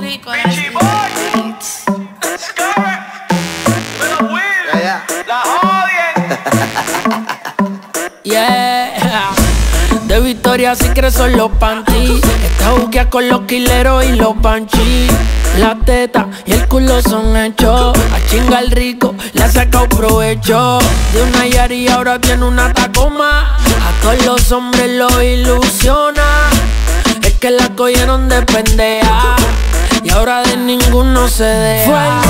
rico. Yeah. De Victoria sí creson los panties. Esta buquea con los quileros y los banchis. La teta y el culo son hechos. A chingar rico le ha sacado provecho. De una Yari ahora tiene una Tacoma. A todos los hombres los ilusiona. Es que la cogieron de pendeja y ahora de ninguno se deja. Fue al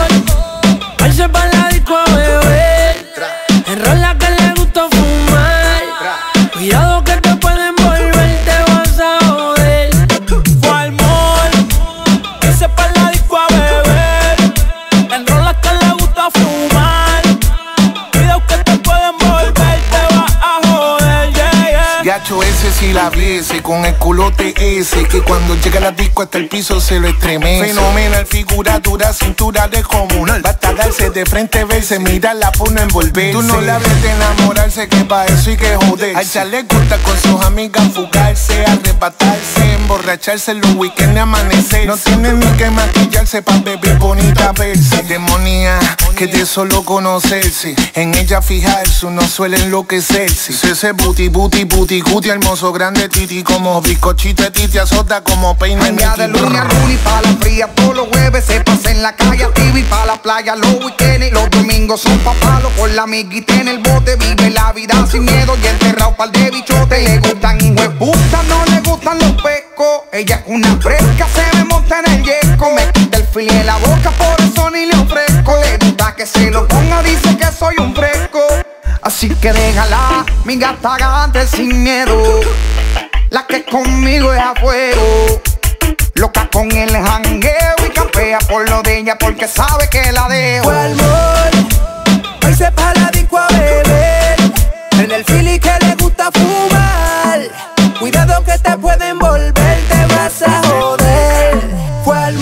gol, irse pa' la disco a beber. Enrola que le gusta fumar. Cuidado que te pueden volver, te vas a joder. Fue al mall, irse pa' la disco a beber. Enrola que le gusta fumar. Cuidado que te pueden volver, te vas a joder, yeah, yeah. Gacho ese si la viese, con el culote ese, que cuando llega a la disco hasta el piso se lo estremece. Fenomenal, figura dura, cintura descomunal. Basta darse de frente, verse, mirarla, pone a envolverse. Tú no le hables de enamorarse, que pa' eso hay que joderse. A ella le gusta con sus amigas fugarse, arrebatarse, emborracharse en los weekends, amanecer. No tiene ni que maquillarse pa' beber bonita verse. Demonía, que de solo conocerse, en ella fijarse, uno suele enloquecerse. Ese booty, booty, booty, guti, hermoso, grande, titi, como bizcochito, titi, azota como peine. Mañana de lunes a lunes pa' la fría, todos los jueves se pasa en la calle, TV pa' la playa, los weekends, los domingos son pa' palo, con la amiguita en el bote, vive la vida sin miedo y enterrado pa'l de bichote. Le gustan hijueputas, no le gustan los pescos, ella es una fresca, se me monta en el yeco, me quita el fili en la boca, por eso ni le ofrezco. Le gusta que se lo ponga, dice que soy un fresco, así que déjala, mi gata gante sin miedo. La que conmigo es a fuego, loca con el jangueo y campea por lo de ella porque sabe que la dejo. Fue al mall, hoy se pa' la disco a beber. En el fili que le gusta fumar. Cuidado que te pueden volver, te vas a joder. Fue al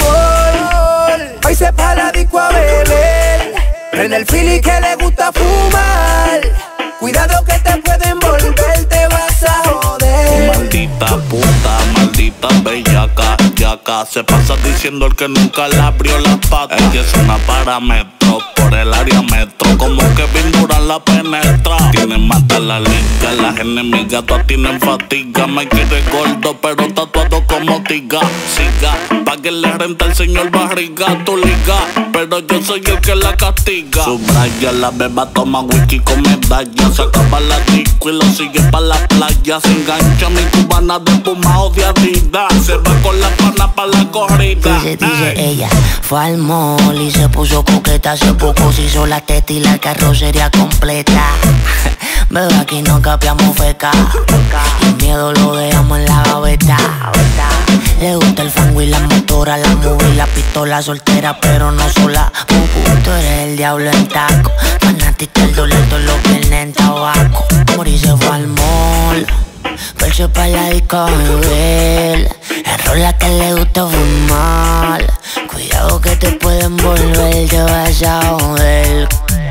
mall, hoy se pa' la disco a beber. En el fili que le gusta fumar. Cuidado que te pueden volver, te vas a joder. Maldita puta, maldita bellaca, yaca. Se pasa diciendo el que nunca le abrió las patas. Ella es una parámetro por el área metro, como que Kevin Durant la penetra. Tienen mata la liga, las enemigas todas tienen fatiga. Me quiere gordo pero tatuado como tiga. Siga, pa' que le renta el señor barriga tu liga, pero yo soy el que la castiga. Subraya, la beba toma whisky con medalla. Se acaba la disco y lo sigue pa' la playa. Se engancha mi cubana de espumado de Adidas. Se va con la pana pa' la corrida. Dice ella, fue al mall y se puso coqueta. Hace poco se hizo la teta y la carrocería completa. Bebé, aquí no capiamos feca, y el miedo lo dejamos en la gaveta. Le gusta el fango y la motora, la movie, la pistola soltera, pero no sola. Tú eres el diablo en taco, fanática del dólar, todos los viernes en tabaco. Mori se fue al mall, verse pa' la disco a beber. Enrola que le gusta fumar. Cuidado que te pueden volver, te vas a joder.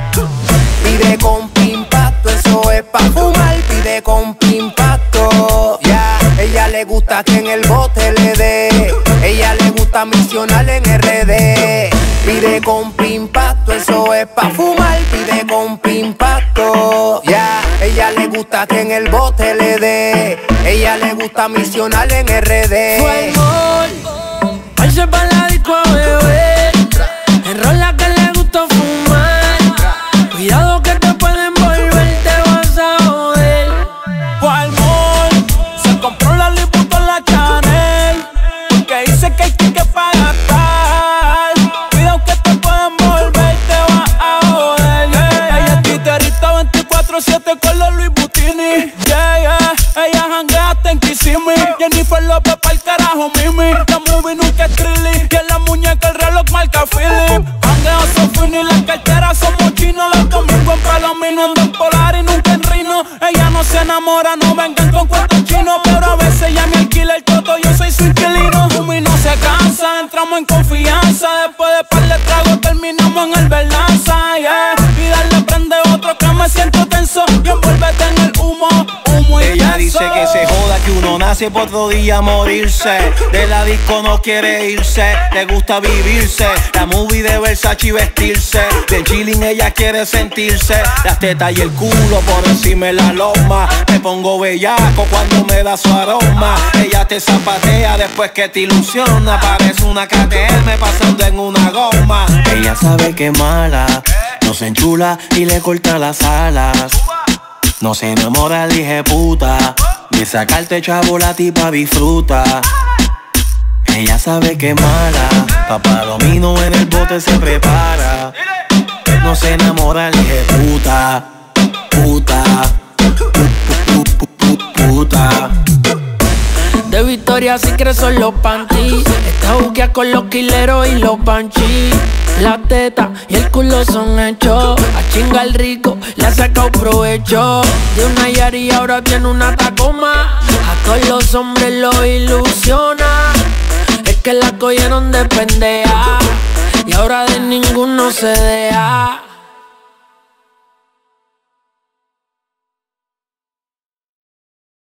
Pide con pimpacto, eso es pa' fumar. Pide con pimpacto, ya. Ella le gusta que en el bote le dé. Ella le gusta misionar en RD. Pide con pimpacto, eso es pa' fumar. Pide con pimpacto, ya. Ella le gusta que en el bote le dé. Ella le gusta misionar en RD. Fue el gol, irse pa' la disco a beber. Enrola que le gusta fumar. Cuidado que te pueden volver, te vas a joder. Fue al mall, se compró la Liputo, la Chanel, porque dice que hay que pagar. Cuidado que te pueden volver, te vas a joder, yeah. Ella es titerita 24/7 con los Louis Butini, yeah, yeah. Ella janguea hasta en Kissimmee. Jennifer López pa'l carajo, Mimi. La movie nunca es trilly, y en la muñeca el reloj marca Philip. Jangueo son fino y las carteras somos chinos. Los domingos en Palomino andan polar y nunca en Rino. Ella no se enamora, no vengan con cuentos chinos, pero a veces ella me alquila el toto, yo soy su inquilino. Fumi no se cansa, entramos en confianza. Después de par de tragos terminamos en el Verlanza, yeah. Y darle prende otro que me siento tenso y envuélvete en el humo, humo y ella dice que se joda, que uno nace por otro día morirse. De la disco no quiere irse, le gusta vivirse. La movie de Versace y vestirse. Bien chilling ella quiere sentirse. Las tetas y el culo por encima de la loma. Me pongo bellaco cuando me da su aroma. Ella te zapatea después que te ilusiona. Parece una KTM pasando en una goma. Ella sabe que es mala, no se enchula y le corta las alas. No se enamora, dije puta. De sacarte chavo la tipa disfruta. Ella sabe que es mala, papá domino en el bote se prepara. No se enamora, dije puta. Puta. Puta. De Victoria sí que son los panties. Esta buquea con los quileros y los panchis. La teta y el culo son hechos. A chingar rico le ha sacado provecho. De una Yari ahora tiene una Tacoma. A todos los hombres los ilusiona. Es que la cogieron de pendeja y ahora de ninguno se deja.